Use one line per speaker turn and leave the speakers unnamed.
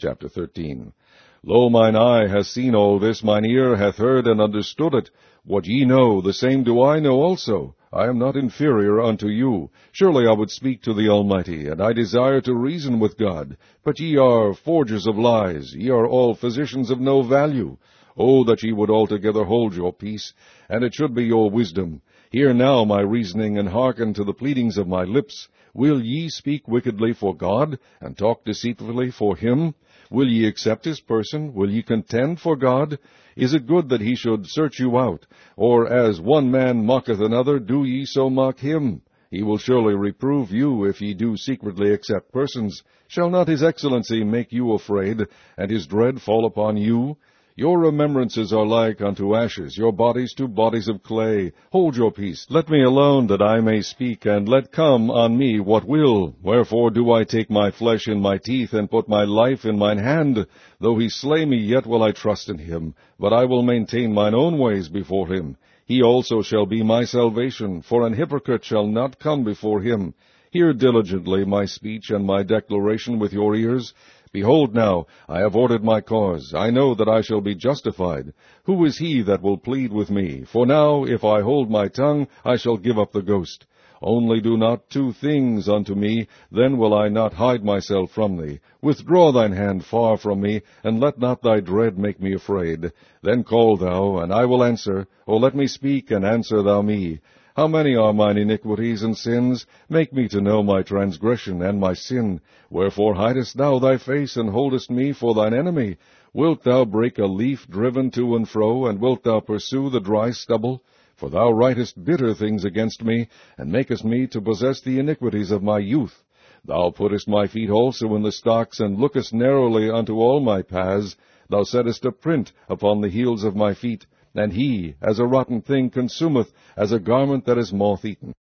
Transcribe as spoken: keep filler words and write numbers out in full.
Chapter thirteen. Lo, mine eye hath seen all this, mine ear hath heard and understood it. What ye know, the same do I know also. I am not inferior unto you. Surely I would speak to the Almighty, and I desire to reason with God. But ye are forgers of lies, ye are all physicians of no value. O that ye would altogether hold your peace, and it should be your wisdom. Hear now my reasoning, and hearken to the pleadings of my lips. Will ye speak wickedly for God, and talk deceitfully for him? Will ye accept his person? Will ye contend for God? Is it good that he should search you out? Or as one man mocketh another, do ye so mock him? He will surely reprove you, if ye do secretly accept persons. Shall not his excellency make you afraid, and his dread fall upon you? Your remembrances are like unto ashes, your bodies to bodies of clay. Hold your peace, let me alone, that I may speak, and let come on me what will. Wherefore do I take my flesh in my teeth, and put my life in mine hand? Though he slay me, yet will I trust in him. But I will maintain mine own ways before him. He also shall be my salvation, for an hypocrite shall not come before him. Hear diligently my speech and my declaration with your ears. Behold now, I have ordered my cause. I know that I shall be justified. Who is he that will plead with me? For now, if I hold my tongue, I shall give up the ghost. Only do not two things unto me, then will I not hide myself from thee. Withdraw thine hand far from me, and let not thy dread make me afraid. Then call thou, and I will answer, or let me speak, and answer thou me. How many are mine iniquities and sins? Make me to know my transgression and my sin. Wherefore hidest thou thy face, and holdest me for thine enemy? Wilt thou break a leaf driven to and fro, and wilt thou pursue the dry stubble? For thou writest bitter things against me, and makest me to possess the iniquities of my youth. Thou puttest my feet also in the stocks, and lookest narrowly unto all my paths. Thou settest a print upon the heels of my feet, and he, as a rotten thing, consumeth, as a garment that is moth-eaten.